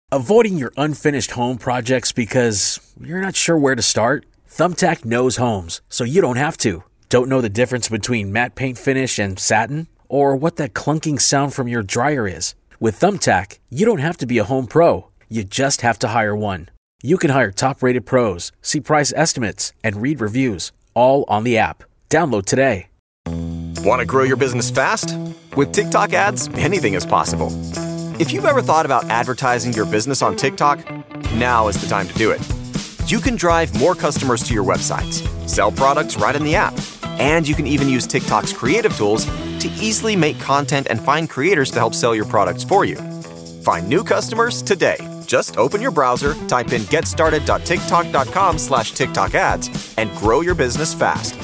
Avoiding your unfinished home projects because you're not sure where to start? Thumbtack knows homes, so you don't have to. Don't know the difference between matte paint finish and satin? Or what that clunking sound from your dryer is? With Thumbtack, you don't have to be a home pro. You just have to hire one. You can hire top-rated pros, see price estimates, and read reviews, all on the app. Download today. Want to grow your business fast? With TikTok ads, anything is possible. If you've ever thought about advertising your business on TikTok, now is the time to do it. You can drive more customers to your websites, sell products right in the app, and you can even use TikTok's creative tools to easily make content and find creators to help sell your products for you. Find new customers today. Just open your browser, type in getstarted.tiktok.com/TikTok ads, and grow your business fast.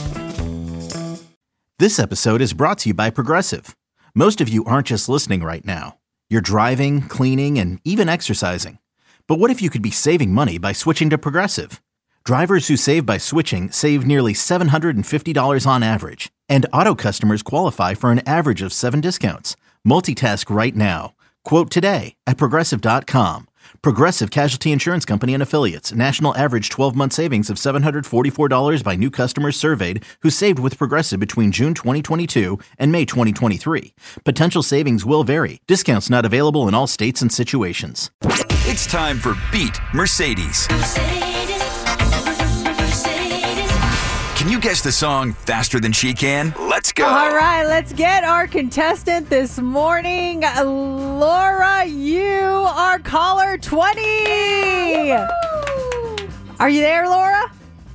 This episode is brought to you by Progressive. Most of you aren't just listening right now. You're driving, cleaning, and even exercising. But what if you could be saving money by switching to Progressive? Drivers who save by switching save nearly $750 on average. And auto customers qualify for an average of 7 discounts. Multitask right now. Quote today at Progressive.com. Progressive Casualty Insurance Company and Affiliates. National average 12-month savings of $744 by new customers surveyed who saved with Progressive between June 2022 and May 2023. Potential savings will vary. Discounts not available in all states and situations. It's time for Beat Mercedes. Can you guess the song faster than she can? Let's go. All right, let's get our contestant this morning. Laura, you are caller 20. Are you there, Laura?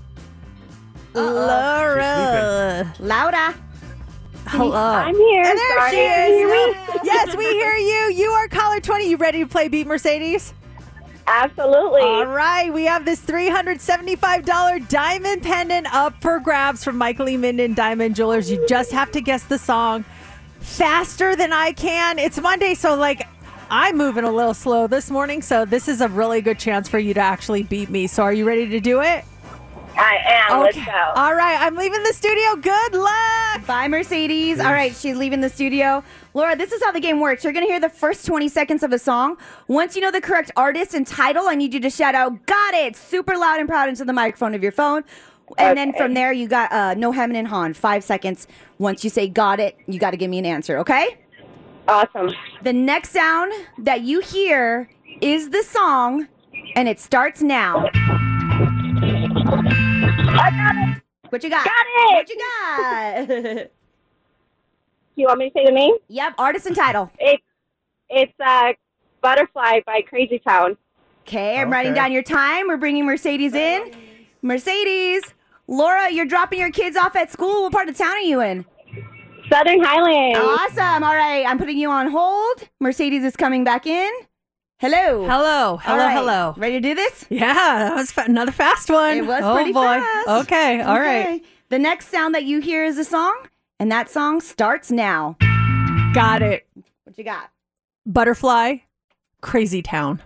Laura. Laura. Hello. I'm here. And there Sorry. she is. Yes, we hear you. You are caller 20. You ready to play Beat Mercedes? Absolutely. All right, we have this $375 diamond pendant up for grabs from Michael E. Minden Diamond Jewelers. You just have to guess the song faster than I can. It's Monday, so I'm moving a little slow this morning, so this is a really good chance for you to actually beat me. So are you ready to do it? I am. Okay. Let's go. All right, I'm leaving the studio. Good luck. Bye, Mercedes. All right, she's leaving the studio. Laura, this is how the game works. You're going to hear the first 20 seconds of a song. Once you know the correct artist and title, I need you to shout out, "Got it!" super loud and proud into the microphone of your phone. And then from there, you got no hemming and hawing. 5 seconds. Once you say "got it," you got to give me an answer, okay? Awesome. The next sound that you hear is the song, and it starts now. I got it. What you got? Got it. What you got? Do you want me to say the name? Yep, artist and title. It's Butterfly by Crazy Town. Okay, I'm writing down your time. We're bringing Mercedes in. Mercedes, Laura, you're dropping your kids off at school. What part of town are you in? Southern Highlands. Awesome. All right, I'm putting you on hold. Mercedes is coming back in. Hello. Hello. All right. Hello. Ready to do this? Yeah, that was another fast one. It was pretty fast. Okay, all right. The next sound that you hear is a song, and that song starts now. Got it. What you got? Butterfly, Crazy Town.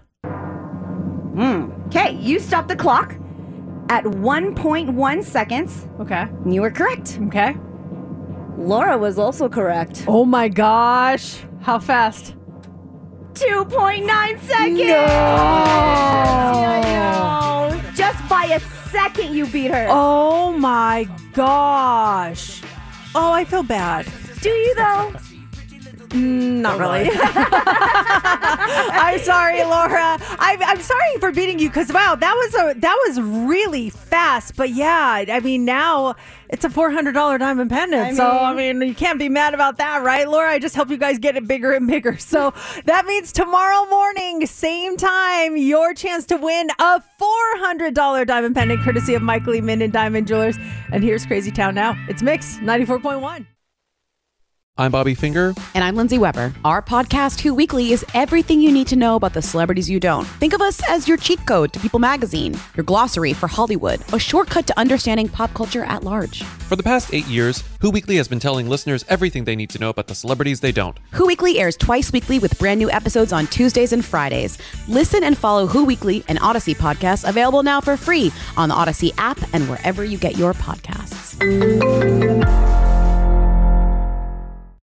Okay, you stop the clock at 1.1 seconds. Okay. You were correct. Okay. Laura was also correct. Oh my gosh. How fast? 2.9 seconds. No. I know. Just by a second, you beat her. Oh my gosh. Oh, I feel bad. Do you though? Not really. I'm sorry, Laura. I'm sorry for beating you because wow, that was really fast. But yeah, I mean now it's a $400 diamond pendant. So you can't be mad about that, right, Laura? I just help you guys get it bigger and bigger. So that means tomorrow morning, same time, your chance to win a $400 diamond pendant courtesy of Michael E. Minden Diamond Jewelers. And here's Crazy Town now. It's Mix 94.1. I'm Bobby Finger. And I'm Lindsay Weber. Our podcast, Who Weekly, is everything you need to know about the celebrities you don't. Think of us as your cheat code to People Magazine, your glossary for Hollywood, a shortcut to understanding pop culture at large. For the past 8 years, Who Weekly has been telling listeners everything they need to know about the celebrities they don't. Who Weekly airs twice weekly with brand new episodes on Tuesdays and Fridays. Listen and follow Who Weekly, an Odyssey podcast available now for free on the Odyssey app and wherever you get your podcasts.